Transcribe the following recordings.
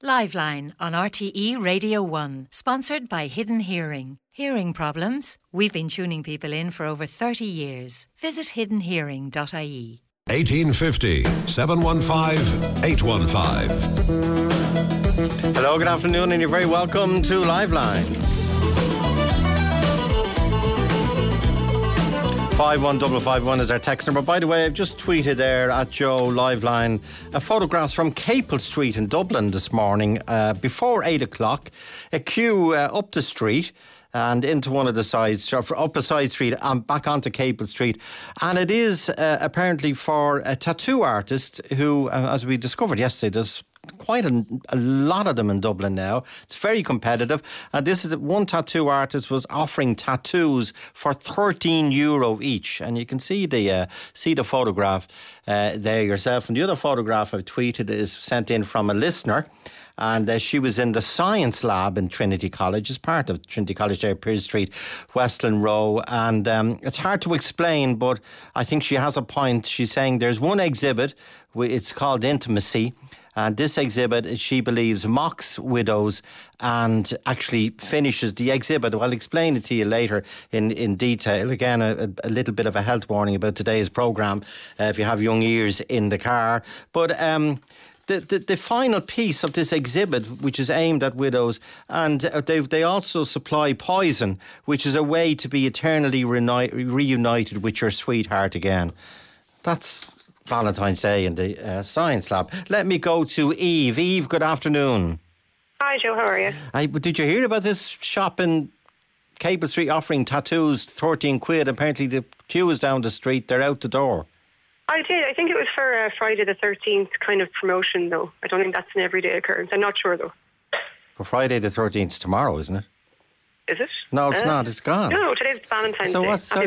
Liveline on RTE Radio 1, sponsored by Hidden Hearing. Hearing problems? We've been tuning people in for over 30 years. Visit hiddenhearing.ie. 1850 715 815. Hello, good afternoon, and you're very welcome to Liveline. 51551 is our text number. By the way, I've just tweeted there at Joe Liveline photographs from Capel Street in Dublin this morning before 8 o'clock. A queue up the street and into one of the sides, up a side street and back onto Capel Street. And it is apparently for a tattoo artist who, as we discovered yesterday, there's quite a lot of them in Dublin now. It's very competitive. And this is one tattoo artist was offering tattoos for €13 each. And you can see the photograph there yourself. And the other photograph I've tweeted is sent in from a listener. And she was in the science lab in Trinity College, as part of Trinity College there, Pearse Street, Westland Row. And it's hard to explain, but I think she has a point. She's saying there's one exhibit, it's called Intimacy. And this exhibit, she believes, mocks widows and actually finishes the exhibit. I'll explain it to you later in detail. Again, a little bit of a health warning about today's programme if you have young ears in the car. But the final piece of this exhibit, which is aimed at widows, and they also supply poison, which is a way to be eternally reunited with your sweetheart again. That's Valentine's Day in the science lab. Let me go to Eve. Eve, good afternoon. Hi Joe, how are you? Did you hear about this shop in Capel Street offering tattoos, 13 quid? Apparently the queue is down the street, they're out the door. I did. I think it was for Friday the 13th kind of promotion though. I don't think that's an everyday occurrence. I'm not sure though. For Friday the 13th, tomorrow, isn't it? Is it? No, it's not. It's gone. No, today's Valentine's Day.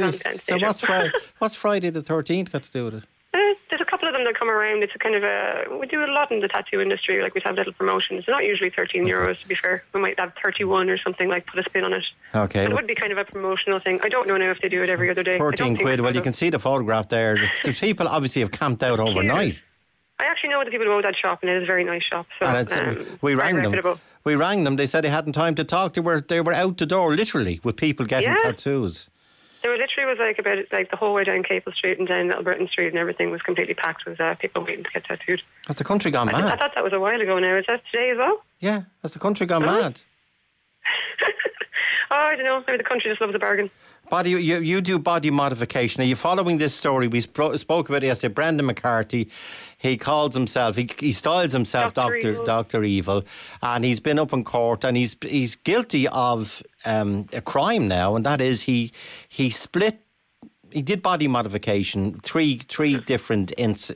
What's Friday the 13th got to do with it? There's a couple of them that come around. It's a kind of we do a lot in the tattoo industry. Like we have little promotions. It's not usually €13, to be fair. We might have 31 or something, like put a spin on it. Okay. But it would be kind of a promotional thing. I don't know now if they do it every other day. 13 quid. Well, you can see the photograph there. The people obviously have camped out overnight. I actually know the people who own that shop, and it is a very nice shop. So we rang them. We rang them. They said they hadn't time to talk. They were out the door, literally, with people getting tattoos. There literally was about the whole way down Capel Street and down Little Britain Street, and everything was completely packed with people waiting to get tattooed. That's the country gone mad. I thought that was a while ago now. Is that today as well? Yeah, that's the country gone mad. I don't know. Maybe the country just loves a bargain. You do body modification. Are you following this story? We spoke about it yesterday. Brendan McCarthy, he calls himself, he styles himself Dr. Evil, and he's been up in court, and he's guilty of a crime now, and that is he did body modification. Three different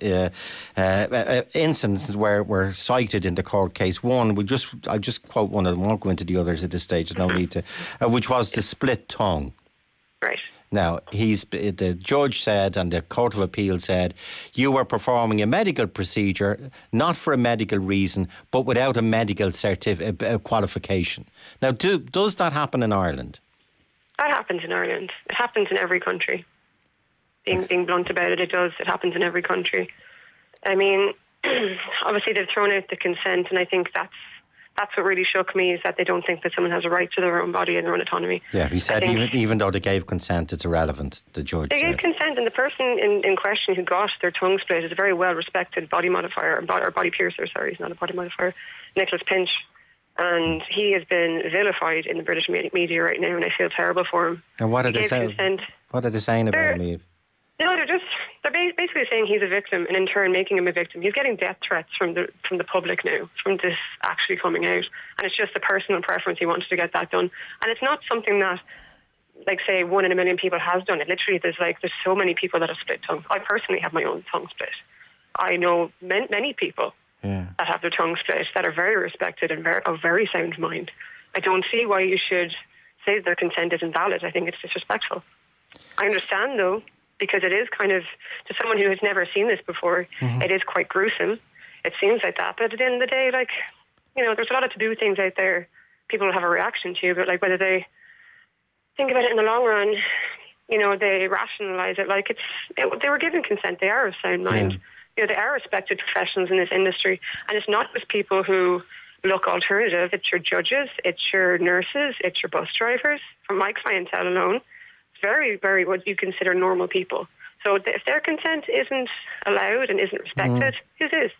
incidents were cited in the court case. One, I'll just quote one of them. I won't go into the others at this stage. There's no need to. Which was the split tongue. Right. Now, the judge said, and the Court of Appeal said, you were performing a medical procedure, not for a medical reason, but without a medical qualification. Now, does that happen in Ireland? That happens in Ireland. It happens in every country. Being blunt about it, it does. It happens in every country. I mean, obviously they've thrown out the consent, and I think that's what really shook me, is that they don't think that someone has a right to their own body and their own autonomy. Yeah, he said even though they gave consent, it's irrelevant, the judge They gave consent, and the person in question who got their tongue split is a very well-respected body modifier, or body piercer, sorry, he's not a body modifier, Nicholas Pinch. And he has been vilified in the British media right now, and I feel terrible for him. And what are they saying? What are they saying about him, Eve? No, they're basically saying he's a victim, and in turn making him a victim. He's getting death threats from the public now, from this actually coming out, and it's just a personal preference. He wanted to get that done, and it's not something that, like, say, 1 in a million people has done it. Literally, there's so many people that have split tongue. I personally have my own tongue split. I know many people that have their tongue split that are very respected and of very sound mind. I don't see why you should say their consent isn't valid. I think it's disrespectful. I understand, though, because it is kind of, to someone who has never seen this before, it is quite gruesome. It seems like that. But at the end of the day, there's a lot of taboo things out there people will have a reaction to, but whether they think about it in the long run, they rationalise it. They were given consent. They are of sound mind. They are respected professionals in this industry. And it's not just people who look alternative. It's your judges, it's your nurses, it's your bus drivers. From my clientele alone, it's very, very what you consider normal people. So if their consent isn't allowed and isn't respected, whose is?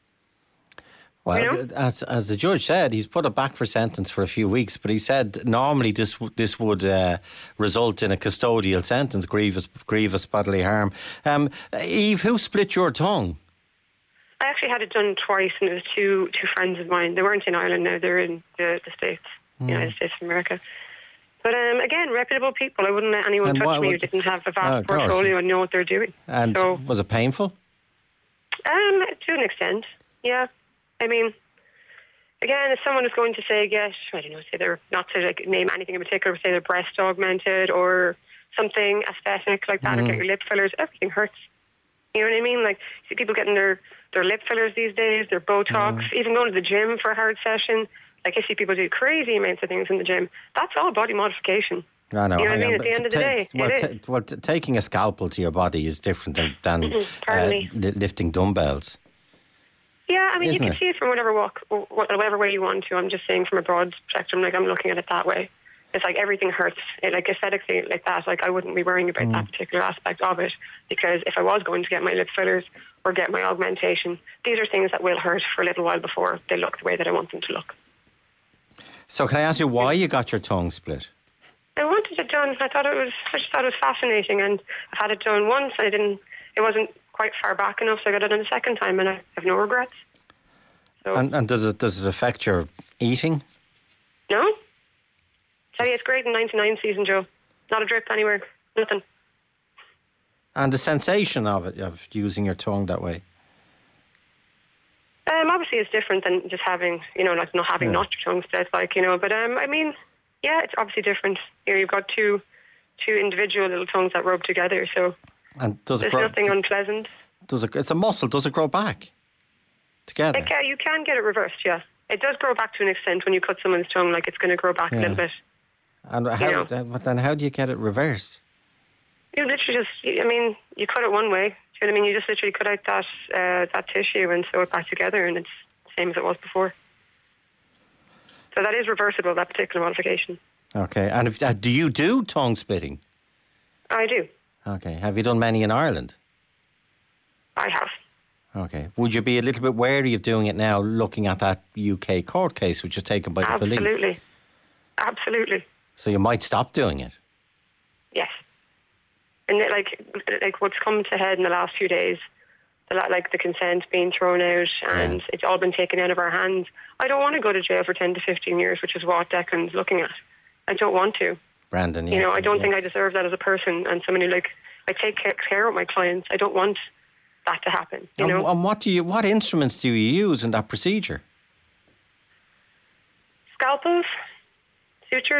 Well, You know? as the judge said, he's put it back for sentence for a few weeks, but he said normally this would result in a custodial sentence, grievous bodily harm. Eve, who split your tongue? I actually had it done twice, and it was two friends of mine. They weren't in Ireland now; they're in the States, United States of America. But again, reputable people. I wouldn't let anyone touch me who didn't have a vast portfolio and know what they're doing. And so, was it painful? To an extent, yeah. I mean, again, if someone is going to say, I don't know, say they're not to name anything in particular, but say they're breast augmented or something aesthetic like that, or get your lip fillers, everything hurts. You know what I mean? Like, you see people getting their lip fillers these days, their Botox, even going to the gym for a hard session. Like, I see people do crazy amounts of things in the gym. That's all body modification. I know. You know what I mean? At the end of the day, it is. Taking a scalpel to your body is different than lifting dumbbells. Yeah, I mean, Isn't you can it? see it from whatever way you want to. I'm just saying from a broad spectrum, like I'm looking at it that way. It's like everything hurts. Like aesthetically, like that, like I wouldn't be worrying about that particular aspect of it, because if I was going to get my lip fillers or get my augmentation, these are things that will hurt for a little while before they look the way that I want them to look. So can I ask you why you got your tongue split? I wanted it done. I just thought it was fascinating, and I've had it done once. It wasn't quite far back enough, so I got it done a second time, and I have no regrets. So, And does it affect your eating? no? Tell you, it's great in 99 season, Joe. Not a drip anywhere. Nothing. And the sensation of it, of using your tongue that way? Obviously, it's different than just having, like not having not your tongue split, But I mean, yeah, it's obviously different. You've got two individual little tongues that rub together, so And does it there's nothing unpleasant. It's a muscle. Does it grow back together? You can get it reversed, yeah. It does grow back to an extent when you cut someone's tongue, like it's going to grow back a little bit. And how do you get it reversed? You literally you cut it one way. Do you know what I mean? You just literally cut out that tissue and sew it back together, and it's the same as it was before. So that is reversible, that particular modification. Okay. And do you do tongue splitting? I do. Okay. Have you done many in Ireland? I have. Okay. Would you be a little bit wary of doing it now, looking at that UK court case which was taken by the police? Absolutely. So you might stop doing it? Yes. And like what's come to head in the last few days, the consent being thrown out, and it's all been taken out of our hands. I don't want to go to jail for 10 to 15 years, which is what Declan's looking at. I don't want to. Brandon, I don't think I deserve that as a person and somebody I take care of my clients. I don't want that to happen. And what instruments do you use in that procedure? Scalpels, sutures.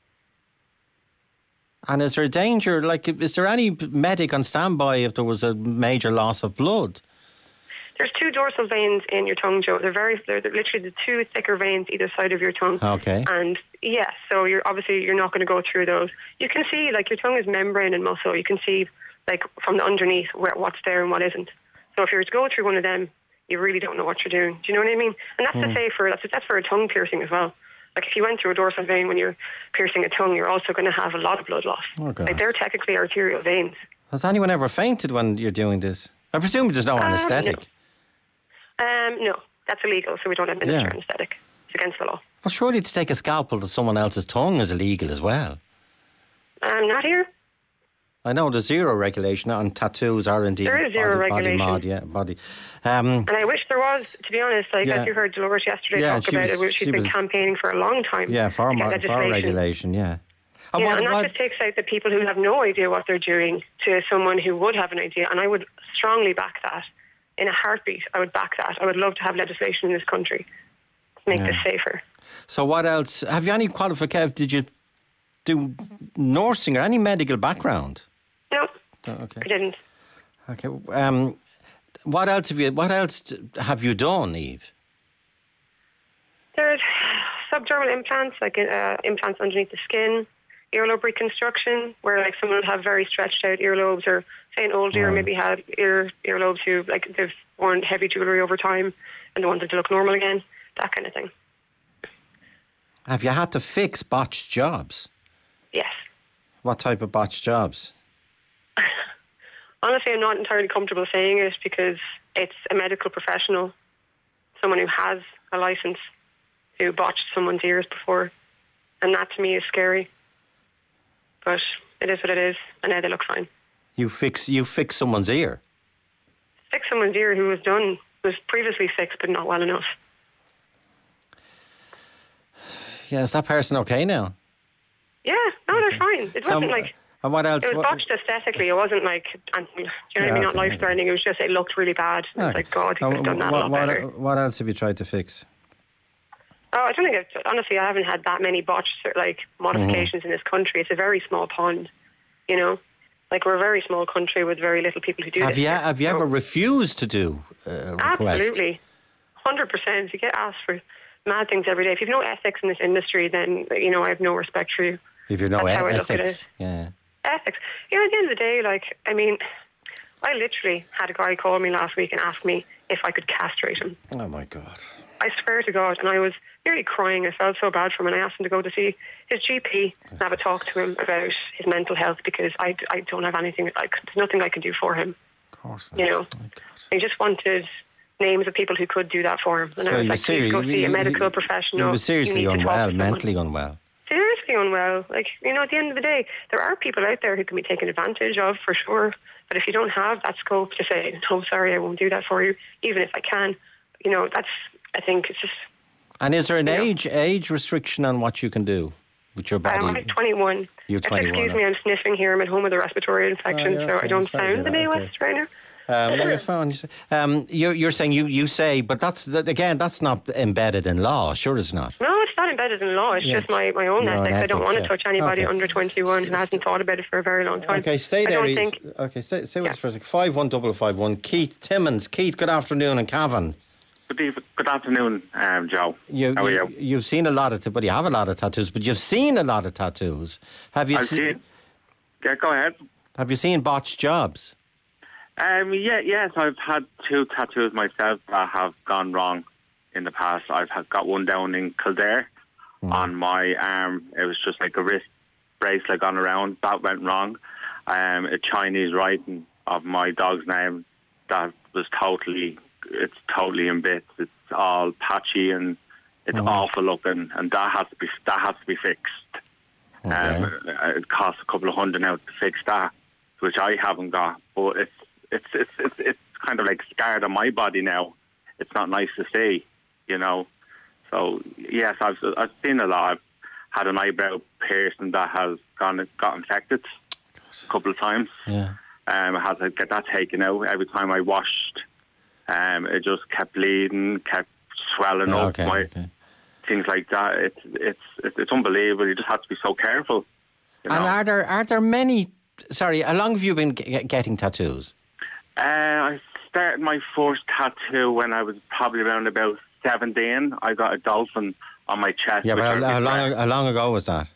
And is there a danger, is there any medic on standby if there was a major loss of blood? There's two dorsal veins in your tongue, Joe. They're literally the two thicker veins either side of your tongue. Okay. And so you're not going to go through those. You can see, your tongue is membrane and muscle. You can see, from the underneath what's there and what isn't. So if you were to go through one of them, you really don't know what you're doing. Do you know what I mean? And that's to say that's for a tongue piercing as well. If you went through a dorsal vein when you're piercing a tongue, you're also going to have a lot of blood loss. Oh, God. They're technically arterial veins. Has anyone ever fainted when you're doing this? I presume there's no anaesthetic. No, that's illegal, so we don't administer anaesthetic. It's against the law. Well, surely to take a scalpel to someone else's tongue is illegal as well. Not here. I know there's zero regulation on tattoos, R&D. There is zero regulation. Body. And I wish there was, to be honest. As you heard Dolores yesterday talk about it, she's been campaigning for a long time. Yeah, for regulation, yeah. And that just takes out the people who have no idea what they're doing to someone who would have an idea. And I would strongly back that. In a heartbeat, I would back that. I would love to have legislation in this country to make this safer. So what else? Have you any qualification? Did you do nursing or any medical background? No, okay. I didn't. Okay. What else have you done, Eve? There's subdermal implants, implants underneath the skin, earlobe reconstruction, where someone would have very stretched out earlobes, or say an old ear maybe had earlobes who they've worn heavy jewellery over time and they wanted to look normal again, that kind of thing. Have you had to fix botched jobs? Yes. What type of botched jobs? Honestly, I'm not entirely comfortable saying it because it's a medical professional, someone who has a licence, who botched someone's ears before. And that to me is scary. But it is what it is, and now they look fine. You fix someone's ear? Fix someone's ear who was previously fixed but not well enough. Yeah, is that person okay now? Yeah, no, they're fine. It wasn't like... And what else? It was botched aesthetically. It wasn't like, do you know what I mean? Not life-threatening. It was just, it looked really bad. It was like, God, he could have done that a lot better. What else have you tried to fix? Oh, I don't think, honestly, I haven't had that many botched, like, modifications in this country. It's a very small pond, you know? Like, we're a very small country with very little people who do this. Have you ever refused to do a request? Absolutely. 100%. You get asked for mad things every day. If you've no ethics in this industry, then, you know, I have no respect for you. If you've no That's how I ethics, look at it. yeah. Ethics. You know, at the end of the day, like, I mean, I literally had a guy call me last week and ask me if I could castrate him. Oh, my God. I swear to God. And I was nearly crying. I felt so bad for him, and I asked him to go to see his GP and have a talk to him about his mental health, because I don't have anything, there's nothing I can do for him. Of course not. You know, I just wanted names of people who could do that for him. And So I was like, please go see a medical professional. You were seriously You need to talk unwell, to someone. mentally unwell. Seriously unwell. Like, you know, at the end of the day, there are people out there who can be taken advantage of, for sure. But if you don't have that scope to say, no, sorry, I won't do that for you, even if I can, you know, I think it's just... And is there an age restriction on what you can do with your body? I'm 21. You're 21. Excuse me, I'm sniffing here. I'm at home with a respiratory infection, so I don't sound the Midwest right now. You're fine. You're saying you say, but that's not embedded in law. Sure, it's not. No, it's not embedded in law. It's just my own ethics. I don't want to touch anybody under 21 who hasn't thought about it for a very long time. Okay, stay there. Okay, stay with us for a second. 51551. Keith Timmins. Keith, good afternoon, and Cavan. Good afternoon, Joe. How are you? You've seen a lot of, but you have a lot of tattoos. But you've seen a lot of tattoos. Have you seen? Yeah, go ahead. Have you seen botched jobs? Yes, I've had 2 tattoos myself that have gone wrong in the past. I've got one down in Kildare on my arm. It was just like a wrist bracelet gone around. That went wrong. A Chinese writing of my dog's name that was totally in bits. It's all patchy and it's awful looking, and that has to be fixed. Okay. It costs a couple of $100 now to fix that, which I haven't got, but it's kind of like scarred on my body now. It's not nice to see, you know. So yes, I've seen a lot. I've had an eyebrow piercing that has got infected a couple of times. Yeah. I had to get that taken out. Every time I washed, it just kept bleeding, kept swelling up. Things like that. It's unbelievable. You just have to be so careful. You know? And are there many? Sorry, how long have you been getting tattoos? I started my first tattoo when I was probably around about 17. I got a dolphin on my chest. Yeah, but how long ago was that?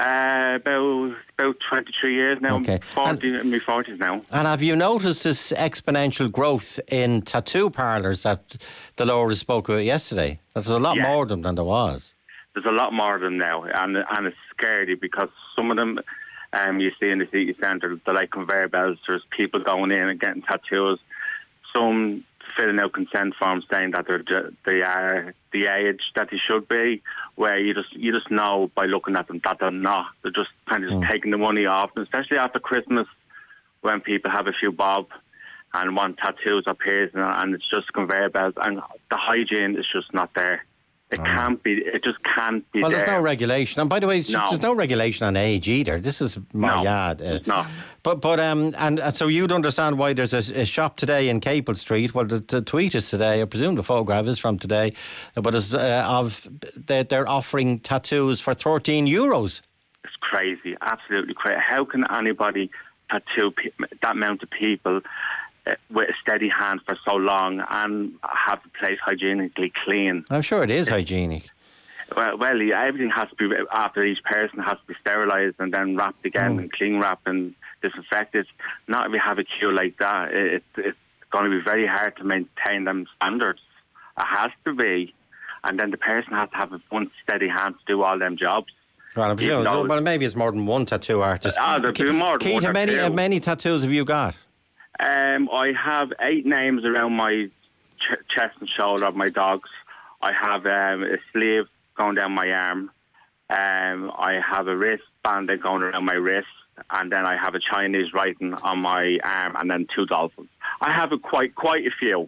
About 23 years now. Okay. I'm in my 40s now. And have you noticed this exponential growth in tattoo parlours that the Lord spoke about yesterday? There's a lot more of them than there was. There's a lot more of them now, and it's scary because some of them you see in the city centre, they're like conveyor belts. There's people going in and getting tattoos. Some filling out consent forms saying that they are the age that they should be, where you just know by looking at them that they're not. They're just kind of taking the money off them, especially after Christmas when people have a few bob and want tattoos or piercing, and it's just conveyor belts, and the hygiene is just not there. It can't be. It just can't be. Well, there's no regulation, and by the way, there's no regulation on age either. This is my yard. No. But and so you'd understand why there's a shop today in Capel Street. Well, the tweet is today. I presume the photograph is from today, but it's they're offering tattoos for €13. It's crazy, absolutely crazy. How can anybody tattoo that amount of people with a steady hand for so long and have the place hygienically clean? I'm sure it is hygienic. Well, everything has to be, after each person has to be sterilised and then wrapped again and clean wrapped and disinfected. Not if you have a queue like that, it's going to be very hard to maintain them standards. It has to be. and then the person has to have one steady hand to do all them jobs. Well, maybe it's more than one tattoo artist. There'll be more than Keith, one. how many tattoos have you got? I have 8 names around my chest and shoulder of my dogs. I have a sleeve going down my arm. I have a wristband going around my wrist, and then I have a Chinese writing on my arm, and then 2 dolphins. I have quite a few.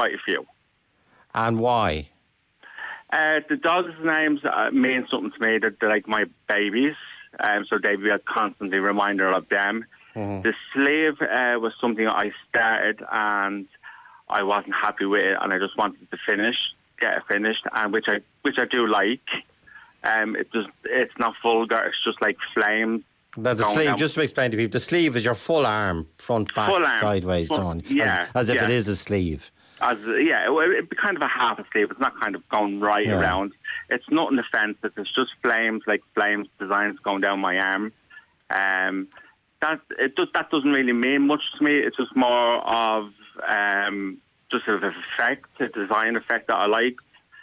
And why? The dogs' names mean something to me. They're like my babies, so they'd be a constantly reminder of them. Mm-hmm. The sleeve was something I started and I wasn't happy with it, and I just wanted to get it finished, and which I do like. It's not vulgar. It's just like flames. The sleeve, just to explain to people, the sleeve is your full arm, front, back, sideways done, as if it is a sleeve. It'd be kind of a half a sleeve. It's not kind of going right around. It's nothing offensive. It's just flames designs going down my arm. That doesn't really mean much to me. It's just more of just sort of effect, a design effect that I like.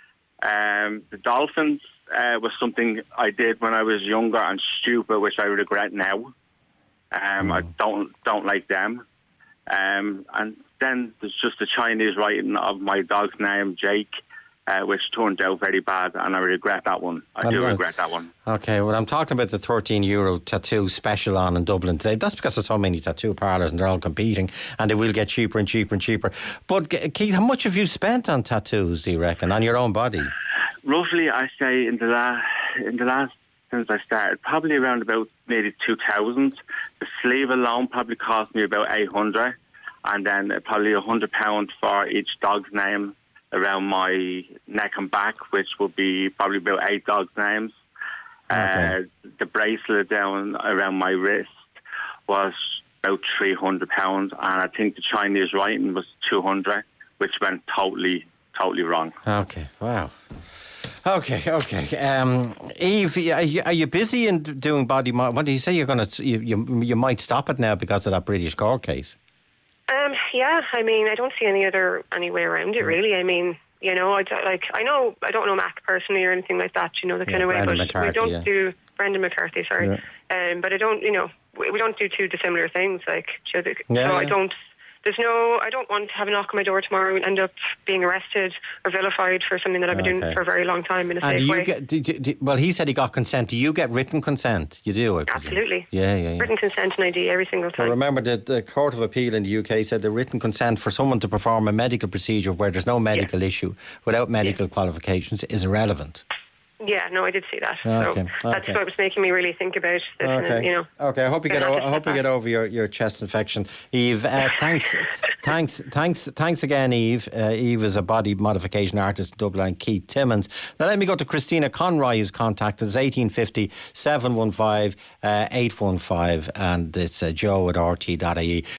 The dolphins was something I did when I was younger and stupid, which I regret now. I don't like them. And then there's just the Chinese writing of my dog's name, Jake, which turned out very bad, and I regret that one. I do regret that one. Okay, well, I'm talking about the €13 tattoo special on in Dublin today. That's because there's so many tattoo parlours and they're all competing, and they will get cheaper and cheaper and cheaper. But Keith, how much have you spent on tattoos, do you reckon, on your own body? Roughly, I say in the last since I started, probably around about maybe 2,000. The sleeve alone probably cost me about 800, and then probably £100 for each dog's name around my neck and back, which would be probably about 8 dogs' names. Okay. The bracelet down around my wrist was about £300, and I think the Chinese writing was 200, which went totally wrong. Okay, wow. Okay. Eve, are you busy in doing body? What do you say? You're going to you might stop it now because of that British court case. Yeah, I mean, I don't see any way around it, really. I mean, you know, I don't know Mac personally or anything like that, you know, the kind of way. Brendan but McCarthy, we don't do Brendan McCarthy, sorry. Yeah. But I don't, you know, we don't do 2 dissimilar things, like. So I don't. I don't want to have a knock on my door tomorrow and end up being arrested or vilified for something that I've been doing for a very long time in a safe way. Well, he said he got consent. Do you get written consent? You do, I presume. Absolutely. Yeah. Written consent and ID every single time. Well, remember that the Court of Appeal in the UK said the written consent for someone to perform a medical procedure where there's no medical issue without medical qualifications is irrelevant. Yeah, no, I did see that. Okay. So that's what was making me really think about this. Okay. And, you know. Okay. I hope you get over your chest infection, Eve. Thanks again, Eve. Eve is a body modification artist in Dublin. Keith Timmins. Now let me go to Christina Conroy, who's contacted us 1850 715 815, and it's Joe at RT.ie.